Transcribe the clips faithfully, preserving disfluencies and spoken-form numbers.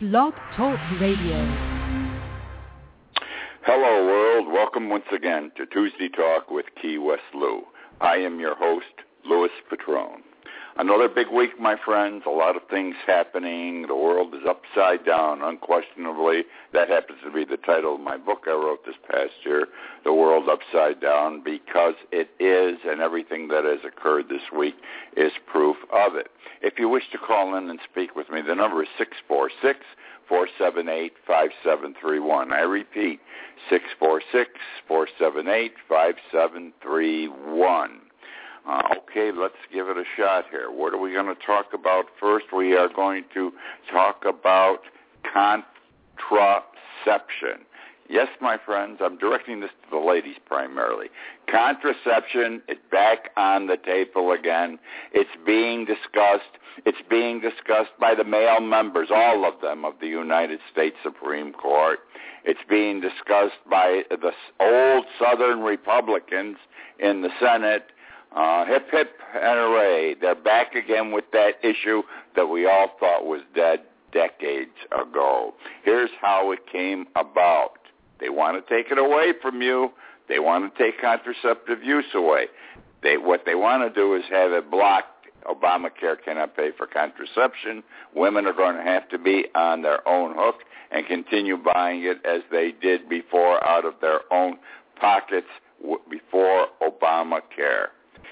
Blog Talk Radio. Hello, world. Welcome once again to Tuesday Talk with Key West Lou. I am your host, Louis Patrone. Another big week, my friends. A lot of things happening. The world is upside down, unquestionably. That happens to be the title of my book I wrote this past year, The World Upside Down, because it is, and everything that has occurred this week is proof of it. If you wish to call in and speak with me, the number is six four six, four seven eight, five seven three one. I repeat, six four six, four seven eight, five seven three one. Uh, okay, let's give it a shot here. What are we going to talk about first? We are going to talk about contraception. Yes, my friends, I'm directing this to the ladies primarily. Contraception is back on the table again. It's being discussed. It's being discussed by the male members, all of them, of the United States Supreme Court. It's being discussed by the old Southern Republicans in the Senate. Uh, hip, hip, and hooray. They're back again with that issue that we all thought was dead decades ago. Here's how it came about. They want to take it away from you. They want to take contraceptive use away. They, what they want to do is have it blocked. Obamacare cannot pay for contraception. Women are going to have to be on their own hook and continue buying it as they did before out of their own pockets w- before Obamacare.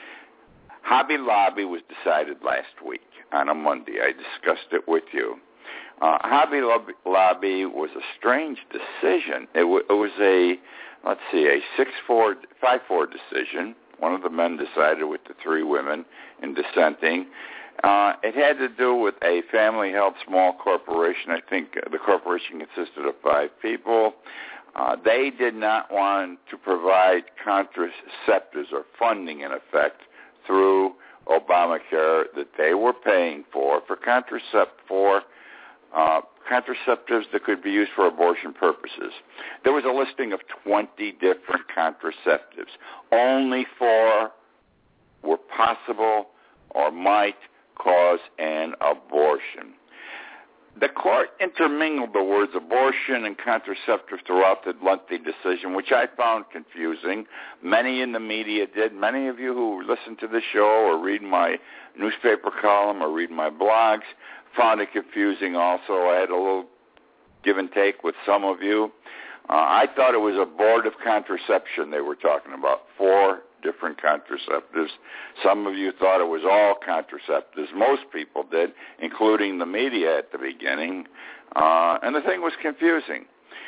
Hobby Lobby was decided last week on a Monday. I discussed it with you. Uh, Hobby Lobby was a strange decision. It, w- it was a, let's see, a six four, five four decision. One of the men decided with the three women in dissenting. Uh, it had to do with a family held small corporation. I think the corporation consisted of five people. Uh, they did not want to provide contraceptives or funding, in effect, through Obamacare that they were paying for for contracept for uh, contraceptives that could be used for abortion purposes. There was a listing of twenty different contraceptives. Only four were possible or might cause an abortion. The court intermingled the words abortion and contraceptive throughout the lengthy decision, which I found confusing. Many in the media did. Many of you who listen to the show or read my newspaper column or read my blogs found it confusing also. I had a little give and take with some of you. Uh, I thought it was abortive contraception they were talking about, four different contraceptives. Some of you thought it was all contraceptives. Most people did, including the media at the beginning. Uh, and the thing was confusing.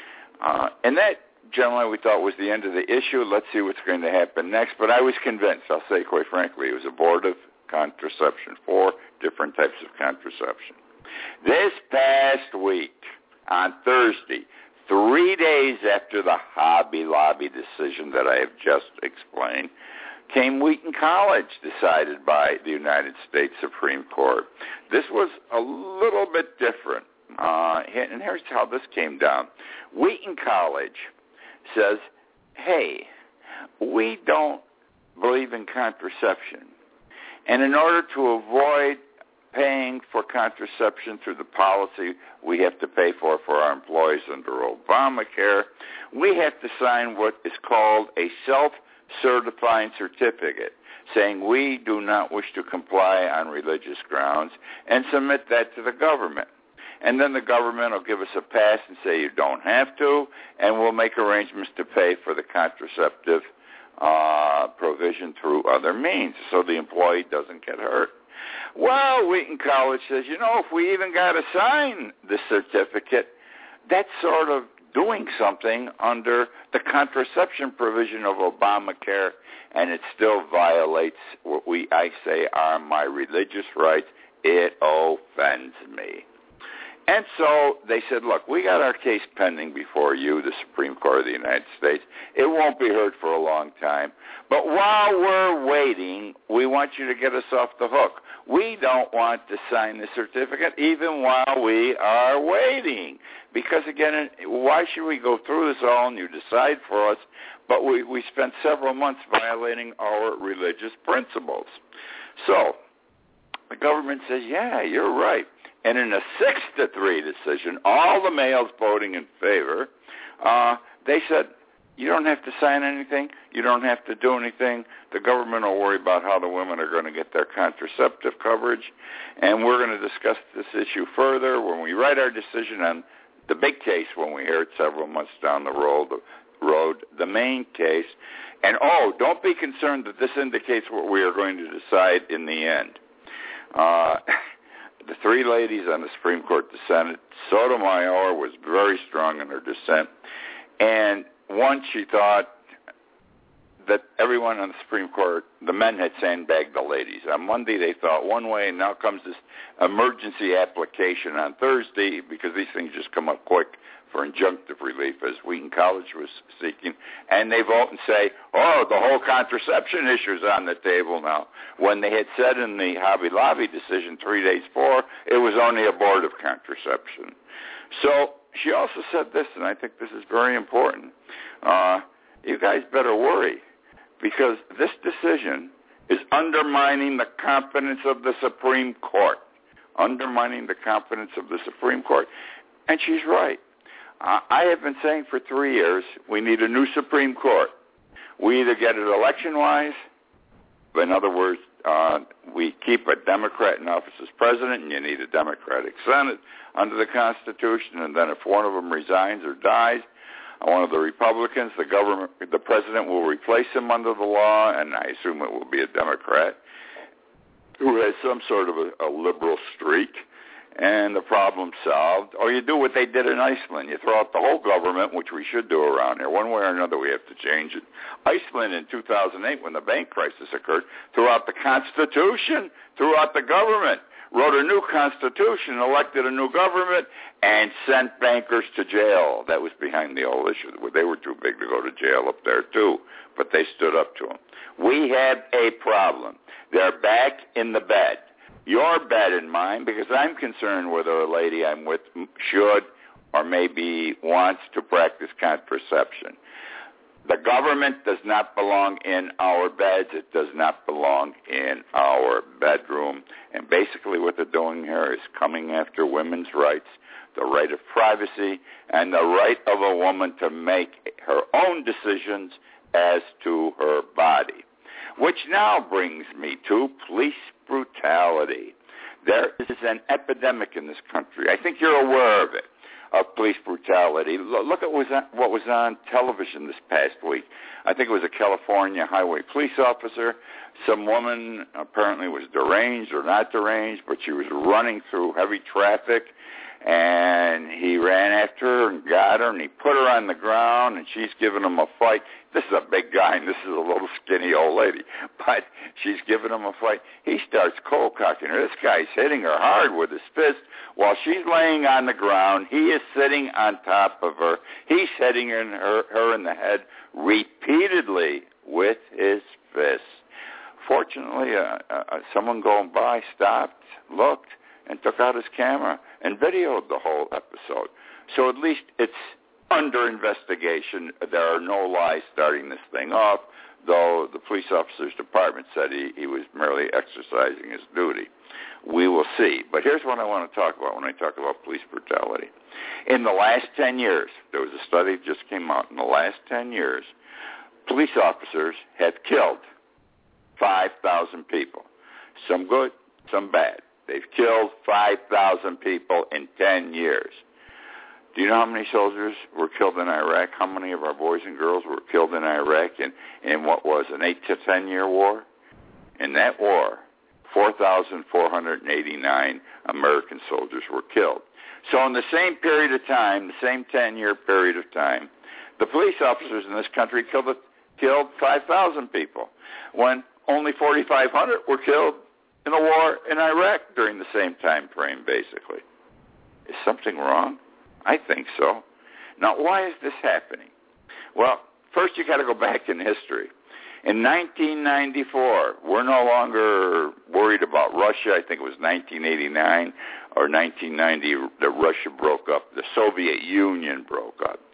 Uh, and that, generally, we thought was the end of the issue. Let's see what's going to happen next. But I was convinced, I'll say quite frankly, it was abortive contraception, four different types of contraception. This past week, on Thursday, three days after the Hobby Lobby decision that I have just explained, came Wheaton College, decided by the United States Supreme Court. This was a little bit different, uh, and here's how this came down. Wheaton College says, hey, we don't believe in contraception, and in order to avoid paying for contraception through the policy we have to pay for for our employees under Obamacare, we have to sign what is called a self-certifying certificate saying we do not wish to comply on religious grounds and submit that to the government. And then the government will give us a pass and say you don't have to, and we'll make arrangements to pay for the contraceptive uh, provision through other means so the employee doesn't get hurt. Well, Wheaton College says, you know, if we even got to sign the certificate, that's sort of doing something under the contraception provision of Obamacare, and it still violates what we, I say, are my religious rights. It offends me. And so they said, look, we got our case pending before you, the Supreme Court of the United States. It won't be heard for a long time. But while we're waiting, we want you to get us off the hook. We don't want to sign the certificate even while we are waiting. Because, again, why should we go through this all and you decide for us, but we, we spent several months violating our religious principles. So the government says, yeah, you're right. And in a six to three decision, all the males voting in favor, uh, they said, you don't have to sign anything. You don't have to do anything. The government will worry about how the women are going to get their contraceptive coverage. And we're going to discuss this issue further when we write our decision on the big case when we hear it several months down the road, the, road, the main case. And, oh, don't be concerned that this indicates what we are going to decide in the end. Uh, the three ladies on the Supreme Court dissented. Sotomayor was very strong in her dissent. And once she thought that everyone on the Supreme Court, the men had sandbagged the ladies. On Monday they thought one way, and now comes this emergency application on Thursday because these things just come up quick for injunctive relief, as Wheaton College was seeking, and they vote and say, oh, the whole contraception issue is on the table now, when they had said in the Hobby Lobby decision three days before it was only abortive contraception. So she also said this, and I think this is very important. Uh, you guys better worry, because this decision is undermining the confidence of the Supreme Court, undermining the confidence of the Supreme Court. And she's right. Uh, I have been saying for three years we need a new Supreme Court. We either get it election-wise, in other words, uh, we keep a Democrat in office as president, and you need a Democratic Senate under the Constitution, and then if one of them resigns or dies, one of the Republicans, the government, the president will replace him under the law, and I assume it will be a Democrat who has some sort of a, a liberal streak, and the problem's solved. Or you do what they did in Iceland. You throw out the whole government, which we should do around here. One way or another, we have to change it. Iceland in two thousand eight, when the bank crisis occurred, threw out the Constitution, threw out the government, wrote a new constitution, elected a new government, and sent bankers to jail. That was behind the whole issue. They were too big to go to jail up there, too, but they stood up to them. We have a problem. They're back in the bed. Your bed and mine, because I'm concerned whether a lady I'm with should or maybe wants to practice contraception. The government does not belong in our beds. It does not belong in our bedroom. And basically what they're doing here is coming after women's rights, the right of privacy, and the right of a woman to make her own decisions as to her body. Which now brings me to police brutality. There is an epidemic in this country. I think you're aware of it. Of police brutality. Look at what was on television this past week. I think it was a California highway police officer. Some woman apparently was deranged or not deranged, but she was running through heavy traffic, and he ran after her and got her, and he put her on the ground, and she's giving him a fight. This is a big guy, and this is a little skinny old lady, but she's giving him a fight. He starts cold-cocking her. This guy's hitting her hard with his fist. While she's laying on the ground, he is sitting on top of her. He's hitting her, her, her in the head repeatedly with his fist. Fortunately, uh, uh, someone going by stopped, looked, and took out his camera and videoed the whole episode. So at least it's under investigation. There are no lies starting this thing off, though the police officer's department said he, he was merely exercising his duty. We will see. But here's what I want to talk about when I talk about police brutality. In the last ten years, there was a study that just came out. In the last ten years, police officers have killed five thousand people. Some good, some bad. They've killed five thousand people in ten years. Do you know how many soldiers were killed in Iraq? How many of our boys and girls were killed in Iraq in, in what was an eight to ten year war? In that war, four thousand four hundred eighty-nine American soldiers were killed. So in the same period of time, the same ten-year period of time, the police officers in this country killed, killed five thousand people, when only forty-five hundred were killed in the war in Iraq during the same time frame, basically. Is something wrong? I think so. Now, why is this happening? Well, first you got to go back in history. In nineteen ninety-four, we're no longer worried about Russia. I think it was nineteen eighty-nine or nineteen ninety that Russia broke up. The Soviet Union broke up.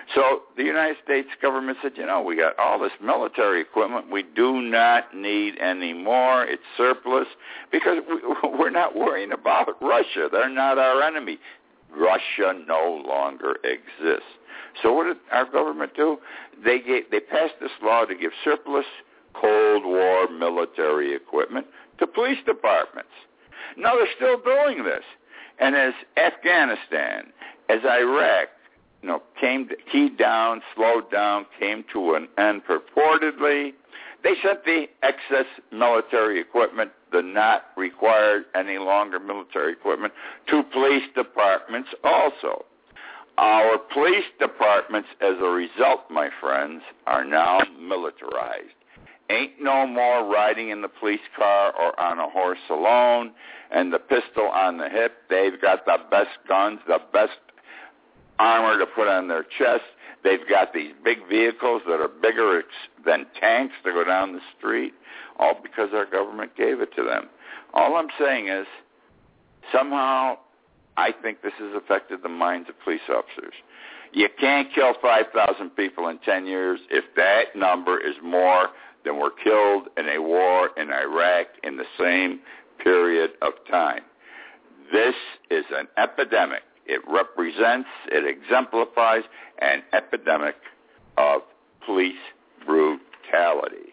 So the United States government said, you know, we got all this military equipment. We do not need any more. It's surplus because we, we're not worrying about Russia. They're not our enemy. Russia no longer exists. So what did our government do? They gave, they passed this law to give surplus Cold War military equipment to police departments. Now they're still doing this. And as Afghanistan, as Iraq, you know, came to, keyed down, slowed down, came to an end purportedly, they sent the excess military equipment, the not required any longer military equipment, to police departments also. Our police departments, as a result, my friends, are now militarized. Ain't no more riding in the police car or on a horse alone and the pistol on the hip. They've got the best guns, the best armor to put on their chest. They've got these big vehicles that are bigger than tanks to go down the street, all because our government gave it to them. All I'm saying is somehow I think this has affected the minds of police officers. You can't kill five thousand people in ten years if that number is more than were killed in a war in Iraq in the same period of time. This is an epidemic. It represents, it exemplifies an epidemic of police brutality.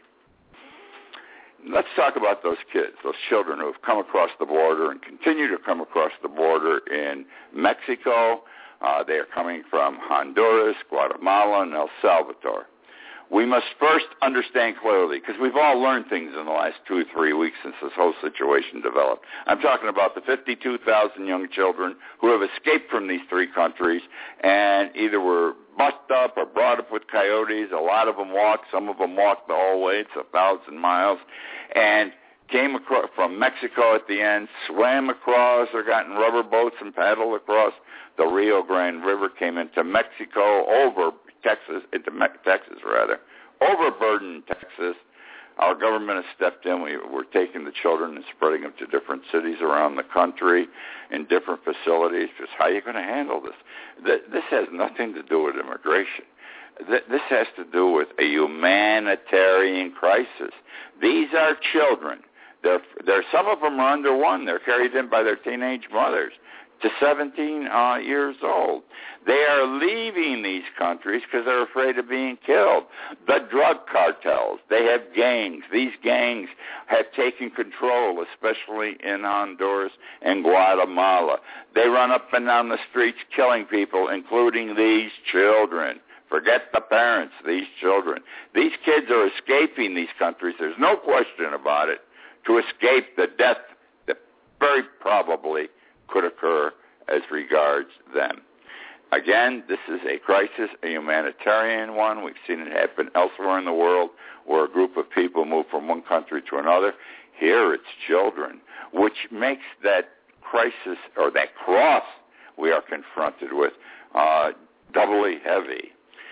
Let's talk about those kids, those children who have come across the border and continue to come across the border in Mexico. Uh, they are coming from Honduras, Guatemala, and El Salvador. We must first understand clearly, because we've all learned things in the last two or three weeks since this whole situation developed. I'm talking about the fifty-two thousand young children who have escaped from these three countries and either were bussed up or brought up with coyotes. A lot of them walked. Some of them walked the whole way. It's a thousand miles. And came across from Mexico at the end, swam across or got in rubber boats and paddled across the Rio Grande River, came into Mexico, over Texas, into Me- Texas rather, overburdened Texas. Our government has stepped in. We, we're taking the children and spreading them to different cities around the country in different facilities. Just how are you going to handle this? Th- this has nothing to do with immigration. Th- this has to do with a humanitarian crisis. These are children. They're, they're, some of them are under one. They're carried in by their teenage mothers to seventeen uh, years old. They are leaving these countries because they're afraid of being killed. The drug cartels, they have gangs. These gangs have taken control, especially in Honduras and Guatemala. They run up and down the streets killing people, including these children. Forget the parents, these children. These kids are escaping these countries. There's no question about it, to escape the death that very probably could occur as regards them. Again, this is a crisis, a humanitarian one. We've seen it happen elsewhere in the world where a group of people move from one country to another. Here it's children, which makes that crisis or that cross we are confronted with uh, doubly heavy.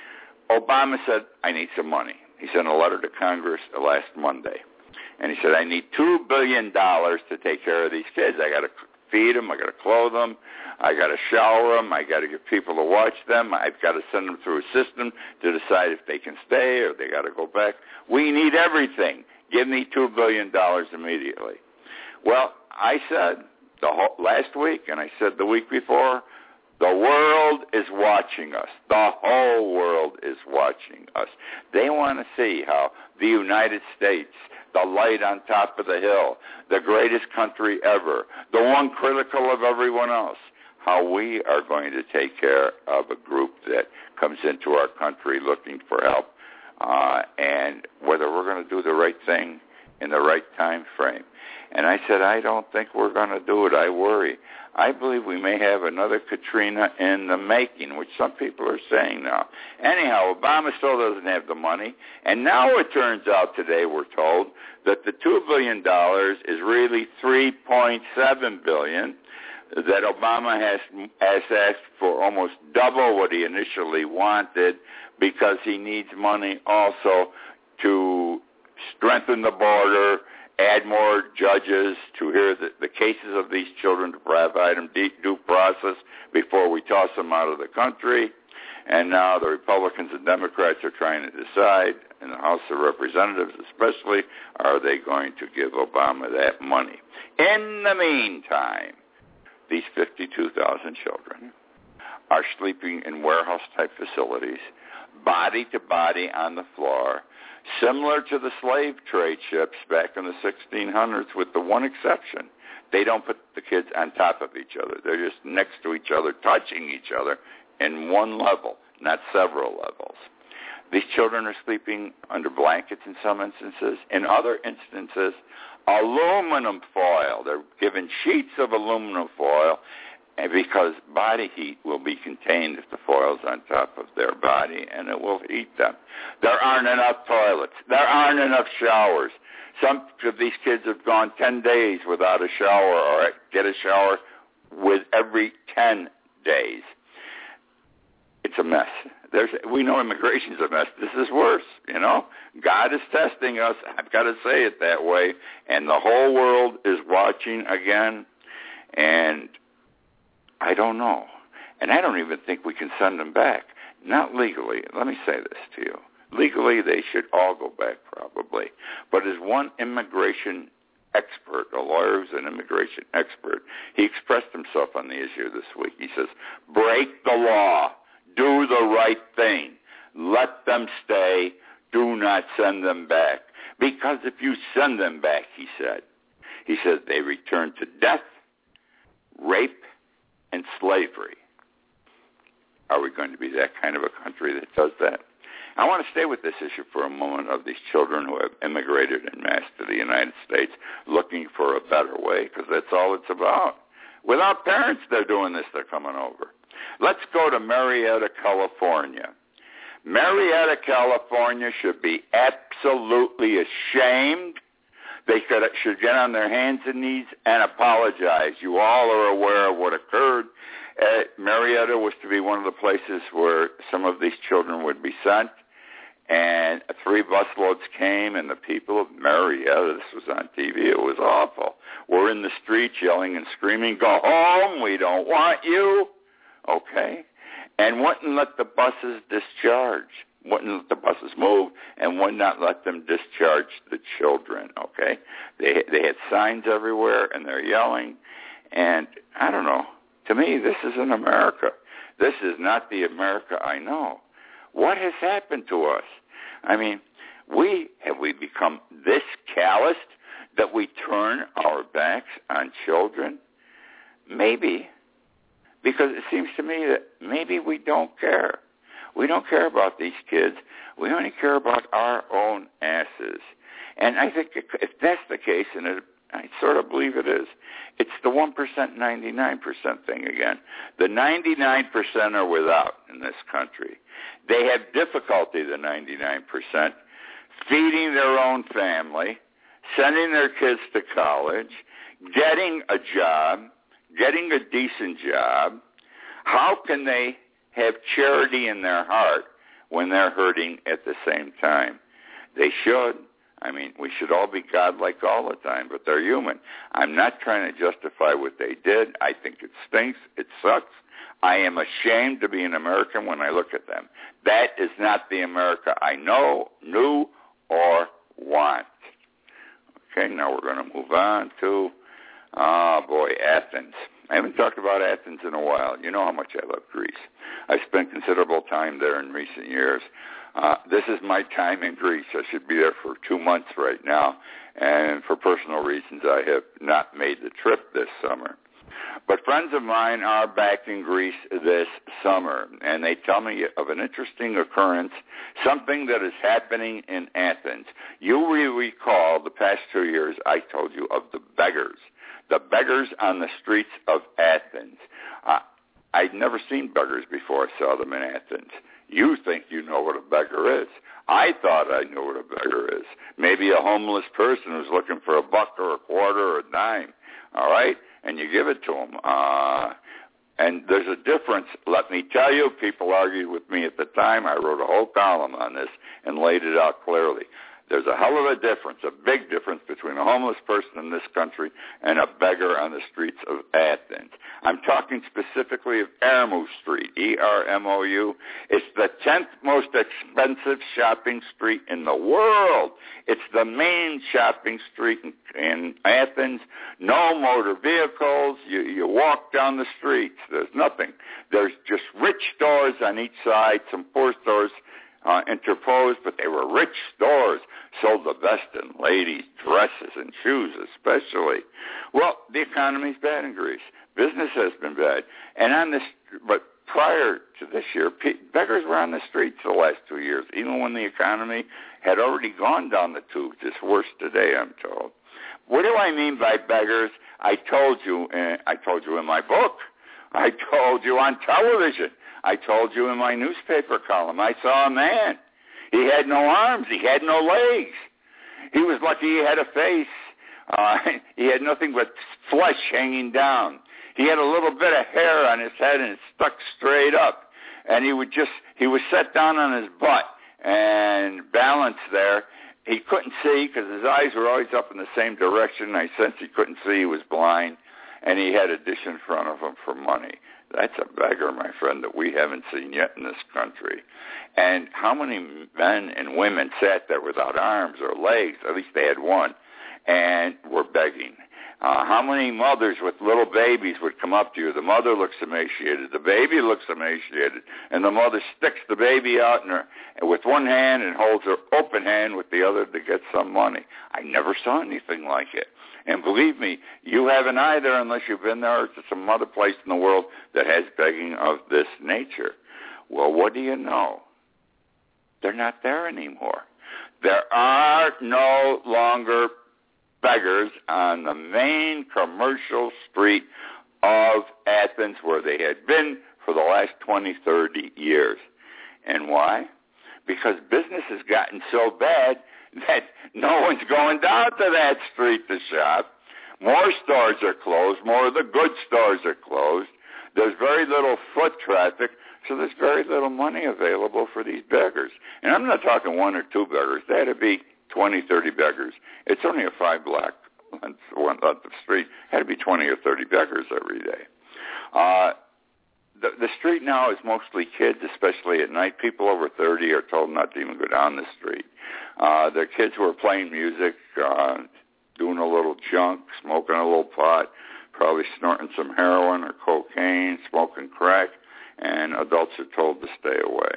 Obama said, I need some money. He sent a letter to Congress last Monday. And he said, I need two billion dollars to take care of these kids. I got to feed them. I got to clothe them. I got to shower them. I got to get people to watch them. I've got to send them through a system to decide if they can stay or they got to go back. We need everything. Give me two billion dollars immediately. Well, I said the whole, last week, and I said the week before, the world is watching us. The whole world is watching us. They want to see how the United States, the light on top of the hill, the greatest country ever, the one critical of everyone else, how we are going to take care of a group that comes into our country looking for help, uh, and whether we're going to do the right thing in the right time frame. And I said, I don't think we're going to do it. I worry. I believe we may have another Katrina in the making, which some people are saying now. Anyhow, Obama still doesn't have the money. And now it turns out today, we're told, that the two billion dollars is really three point seven billion dollars, that Obama has, has asked for almost double what he initially wanted because he needs money also to strengthen the border, add more judges to hear the, the cases of these children, to provide them due process before we toss them out of the country. And now the Republicans and Democrats are trying to decide, in the House of Representatives especially, are they going to give Obama that money? In the meantime, these fifty-two thousand children are sleeping in warehouse-type facilities, body to body on the floor, similar to the slave trade ships back in the sixteen hundreds, with the one exception. They don't put the kids on top of each other. They're just next to each other, touching each other in one level, not several levels. These children are sleeping under blankets in some instances. In other instances, aluminum foil. They're given sheets of aluminum foil, and because body heat will be contained if the foil's on top of their body, and it will heat them. There aren't enough toilets. There aren't enough showers. Some of these kids have gone ten days without a shower, or get a shower with every ten days. It's a mess. There's, we know immigration's a mess. This is worse, you know. God is testing us. I've got to say it that way. And the whole world is watching again. And I don't know. And I don't even think we can send them back. Not legally. Let me say this to you. Legally, they should all go back probably. But as one immigration expert, a lawyer who's an immigration expert, he expressed himself on the issue this week. He says, break the law. Do the right thing. Let them stay. Do not send them back. Because if you send them back, he said, he said they return to death, rape, and slavery. Are we going to be that kind of a country that does that? I want to stay with this issue for a moment of these children who have immigrated en masse to the United States looking for a better way, because that's all it's about. Without parents, they're doing this. They're coming over. Let's go to Marietta, California. Marietta, California should be absolutely ashamed. They could, should get on their hands and knees and apologize. You all are aware of what occurred. Uh, Marietta was to be one of the places where some of these children would be sent. And three busloads came, and the people of Marietta, this was on T V, it was awful, were in the streets yelling and screaming, go home, we don't want you. Okay? And wouldn't let the buses discharge, wouldn't let the buses move, and would not let them discharge the children, okay? They they had signs everywhere, and they're yelling, and I don't know. To me, this isn't America. This is not the America I know. What has happened to us? I mean, we have we become this calloused that we turn our backs on children? Maybe. Because it seems to me that maybe we don't care. We don't care about these kids. We only care about our own asses. And I think if that's the case, and it, I sort of believe it is, it's the one percent, ninety-nine percent thing again. The ninety-nine percent are without in this country. They have difficulty, the ninety-nine percent, feeding their own family, sending their kids to college, getting a job, getting a decent job. How can they have charity in their heart when they're hurting at the same time? They should. I mean, we should all be godlike all the time, but they're human. I'm not trying to justify what they did. I think it stinks. It sucks. I am ashamed to be an American when I look at them. That is not the America I know, knew, or want. Okay, now we're going to move on to, oh boy, Athens. I haven't talked about Athens in a while. You know how much I love Greece. I've spent considerable time there in recent years. Uh, this is my time in Greece. I should be there for two months right now, and for personal reasons, I have not made the trip this summer. But friends of mine are back in Greece this summer, and they tell me of an interesting occurrence, something that is happening in Athens. You will recall the past two years I told you of the beggars, the beggars on the streets of Athens. Uh, I'd never seen beggars before I saw them in Athens. You think you know what a beggar is. I thought I knew what a beggar is. Maybe a homeless person who's looking for a buck or a quarter or a dime, all right? And you give it to them. Uh, and there's a difference. Let me tell you, people argued with me at the time. I wrote a whole column on this and laid it out clearly. There's a hell of a difference, a big difference between a homeless person in this country and a beggar on the streets of Athens. I'm talking specifically of Ermou Street, E R M O U. It's the tenth most expensive shopping street in the world. It's the main shopping street in, in Athens. No motor vehicles. You, you walk down the streets. There's nothing. There's just rich stores on each side, some poor stores Uh, interposed, but they were rich stores, sold the best in ladies' dresses and shoes especially. Well, the economy's bad in Greece. Business has been bad. And on this, but prior to this year, beggars were on the streets the last two years, even when the economy had already gone down the tubes. It's worse today, I'm told. What do I mean by beggars? I told you, uh, I told you in my book. I told you on television. I told you in my newspaper column, I saw a man. He had no arms. He had no legs. He was lucky he had a face. Uh, he had nothing but flesh hanging down. He had a little bit of hair on his head and it stuck straight up. And he would just, he was set down on his butt and balanced there. He couldn't see because his eyes were always up in the same direction. I sensed he couldn't see. He was blind. And he had a dish in front of him for money. That's a beggar, my friend, that we haven't seen yet in this country. And how many men and women sat there without arms or legs, at least they had one, and were begging? Uh, how many mothers with little babies would come up to you? The mother looks emaciated, the baby looks emaciated, and the mother sticks the baby out in her, with one hand and holds her open hand with the other to get some money. I never saw anything like it. And believe me, you haven't either unless you've been there to some other place in the world that has begging of this nature. Well, what do you know? They're not there anymore. There are no longer beggars on the main commercial street of Athens where they had been for the last twenty, thirty years. And why? Because business has gotten so bad that no one's going down to that street to shop. More stores are closed. More of the good stores are closed. There's very little foot traffic, so there's very little money available for these beggars. And I'm not talking one or two beggars. That'd be twenty, thirty beggars. It's only a five-block length of the street. Had to be twenty or thirty beggars every day. Uh, the, the street now is mostly kids, especially at night. People over thirty are told not to even go down the street. Uh, the kids who are playing music, uh, doing a little junk, smoking a little pot, probably snorting some heroin or cocaine, smoking crack, and adults are told to stay away.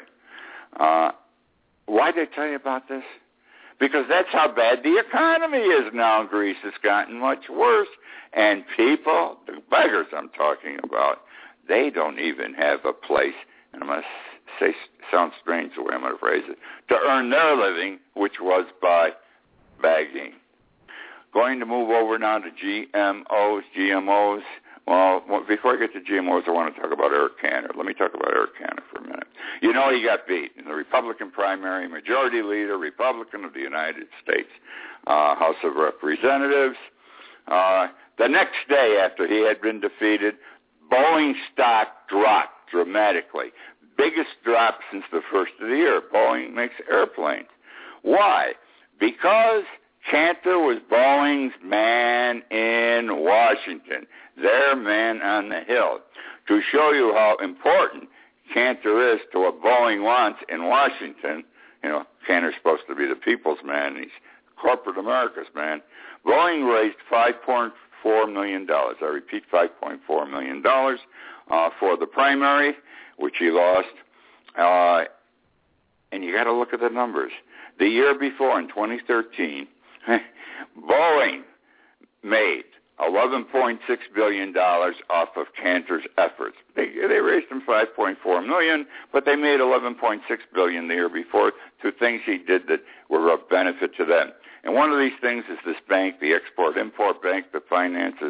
Uh, why did I tell you about this? Because that's how bad the economy is now in Greece. It's gotten much worse. And people, the beggars I'm talking about, they don't even have a place, and I'm going to say, sounds strange the way I'm going to phrase it, to earn their living, which was by begging. Going to move over now to G M Os, G M Os. Well, before I get to G M Os, I want to talk about Eric Cantor. Let me talk about Eric Cantor for a minute. You know he got beat in the Republican primary, majority leader, Republican of the United States uh, House of Representatives. Uh, the next day after he had been defeated, Boeing stock dropped dramatically. Biggest drop since the first of the year. Boeing makes airplanes. Why? Because Cantor was Boeing's man in Washington, their man on the Hill. To show you how important Cantor is to what Boeing wants in Washington, you know, Cantor's supposed to be the people's man, he's corporate America's man. Boeing raised five point four million dollars. I repeat, five point four million dollars uh, for the primary, which he lost. Uh, and you got to look at the numbers. The year before, in twenty thirteen, Boeing made eleven point six billion dollars off of Cantor's efforts. They, they raised him five point four million dollars, but they made eleven point six billion dollars the year before through things he did that were of benefit to them. And one of these things is this bank, the Export-Import Bank, that finances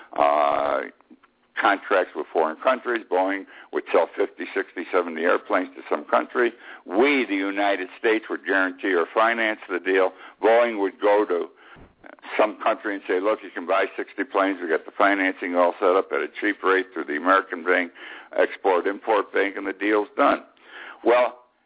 uh, contracts with foreign countries. Boeing would sell fifty, sixty, seventy airplanes to some country. We, the United States, would guarantee or finance the deal. Boeing would go to some country and say, look, you can buy sixty planes. We got the financing all set up at a cheap rate through the American Bank, Export-Import Bank, and the deal's done. Well,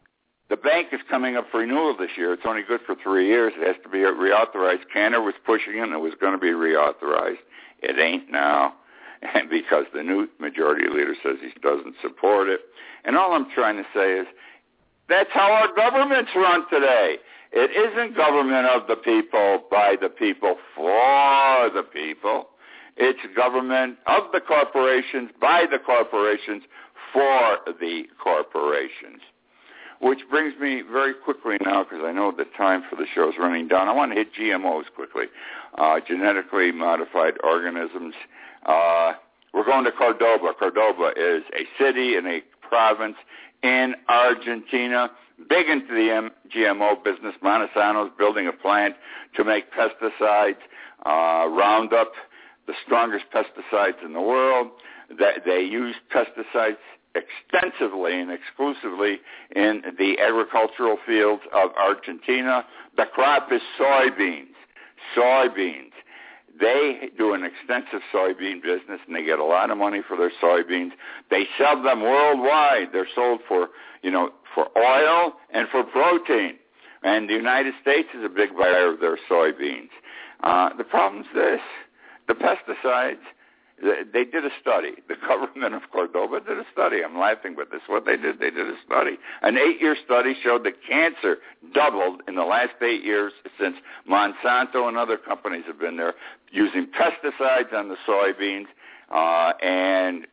The bank is coming up for renewal this year. It's only good for three years. It has to be reauthorized. Cantor was pushing it, and it was going to be reauthorized. It ain't now, and because the new majority leader says he doesn't support it. And all I'm trying to say is that's how our government's run today. It isn't government of the people, by the people, for the people. It's government of the corporations, by the corporations, for the corporations. Which brings me very quickly now, because I know the time for the show is running down. I want to hit G M Os quickly, uh, genetically modified organisms. Uh, we're going to Cordoba. Cordoba is a city and a province in Argentina, big into the M- G M O business. Monsanto's building a plant to make pesticides, uh, Roundup, the strongest pesticides in the world. They, they use pesticides extensively and exclusively in the agricultural fields of Argentina. The crop is soybeans. Soybeans. They do an extensive soybean business, and they get a lot of money for their soybeans. They sell them worldwide. They're sold for, you know, for oil and for protein. And the United States is a big buyer of their soybeans. Uh, the problem's this. The pesticides, they did a study. The government of Cordoba did a study. I'm laughing, but this is what they did. They did a study. An eight-year study showed that cancer doubled in the last eight years since Monsanto and other companies have been there using pesticides on the soybeans uh, and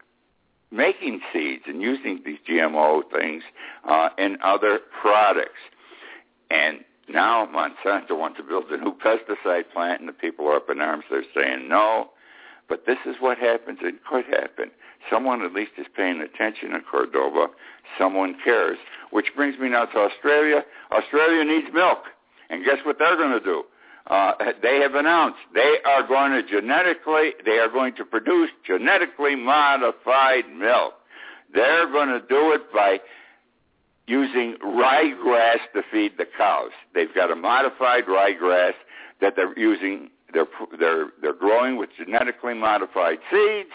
making seeds and using these G M O things uh, in other products. And now Monsanto wants to build a new pesticide plant, and the people are up in arms. They're saying no. But this is what happens. It could happen. Someone at least is paying attention in Cordoba. Someone cares. Which brings me now to Australia. Australia needs milk. And guess what they're going to do? Uh, they have announced they are going to genetically, they are going to produce genetically modified milk. They're going to do it by using ryegrass to feed the cows. They've got a modified ryegrass that they're using. They're they're they're growing with genetically modified seeds,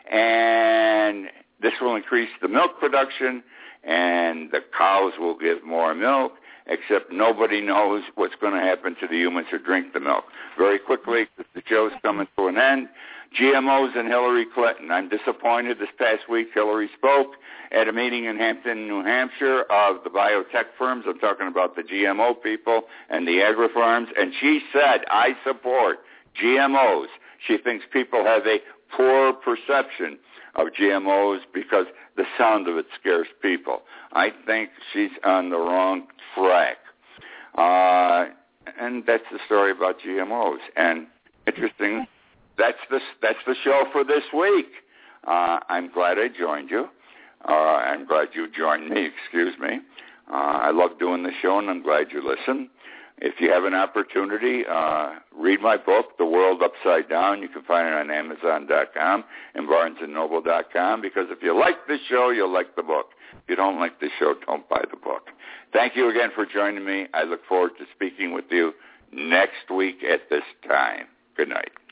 and this will increase the milk production, and the cows will give more milk. Except nobody knows what's going to happen to the humans who drink the milk. Very quickly, the show's coming to an end. G M Os and Hillary Clinton. I'm disappointed. This past week, Hillary spoke at a meeting in Hampton, New Hampshire, of the biotech firms. I'm talking about the G M O people and the agri-farms. And she said, I support G M Os. She thinks people have a poor perception of G M Os because the sound of it scares people. I think she's on the wrong track. Uh, and that's the story about G M Os. And interesting, that's the, that's the show for this week. Uh, I'm glad I joined you. Uh, I'm glad you joined me, excuse me. Uh, I love doing the show, and I'm glad you listen. If you have an opportunity, uh, read my book, The World Upside Down. You can find it on Amazon dot com and Barnes and Noble dot com, because if you like the show, you'll like the book. If you don't like the show, don't buy the book. Thank you again for joining me. I look forward to speaking with you next week at this time. Good night.